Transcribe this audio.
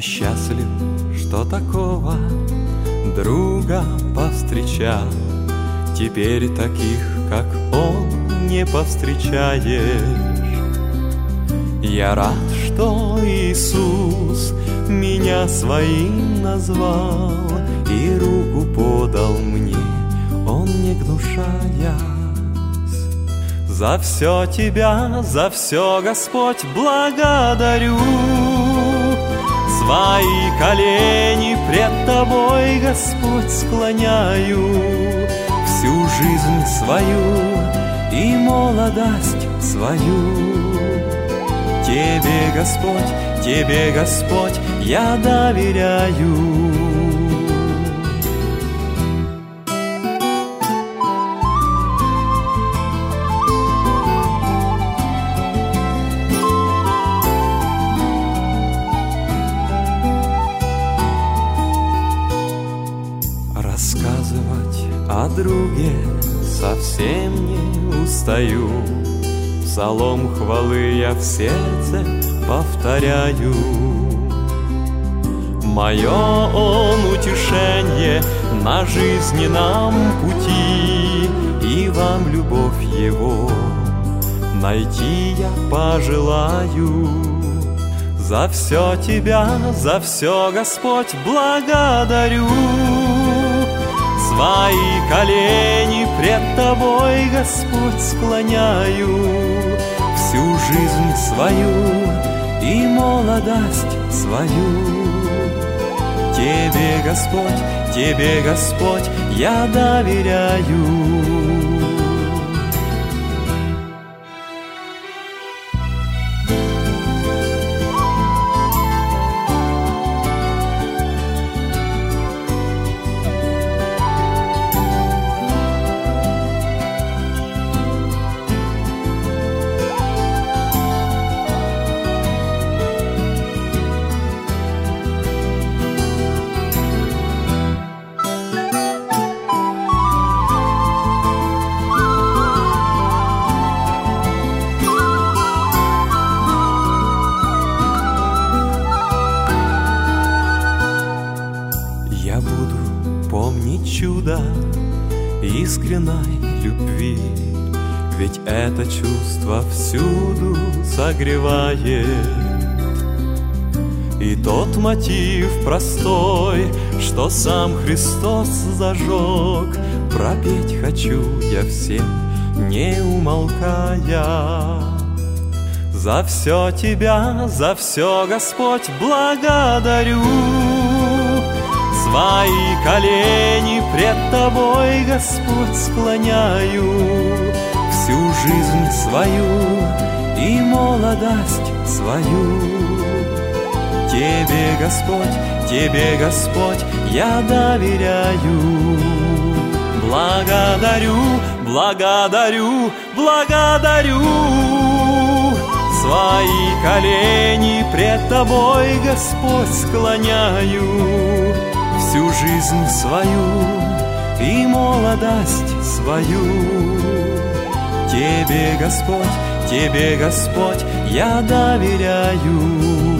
счастлив, что такого друга повстречал. Теперь таких, как он, не повстречаешь. Я рад, что Иисус меня своим назвал и руку подал мне, он не гнушаясь. За все тебя, за все, Господь, благодарю. Свои колени пред тобой, Господь, склоняю. Всю жизнь свою и молодость свою Тебе, Господь, я доверяю. Рассказывать о друге совсем не устаю. Псалом хвалы я в сердце повторяю. Мое он утешение на жизненном пути, и вам любовь его найти я пожелаю. За все тебя, за все, Господь, благодарю. Свои колени пред тобой, Господь, склоняю. Всю жизнь свою и молодость свою Тебе, Господь, я доверяю. Я буду помнить чудо искренней любви, ведь это чувство всюду согревает. И тот мотив простой, что сам Христос зажег, пропеть хочу я всем, не умолкая. За все тебя, за все, Господь, благодарю. Свои колени пред тобой, Господь, склоняю. Всю жизнь свою и молодость свою Тебе, Господь, я доверяю. Благодарю. Свои колени пред тобой, Господь, склоняю. Всю жизнь свою и молодость свою Тебе, Господь, я доверяю.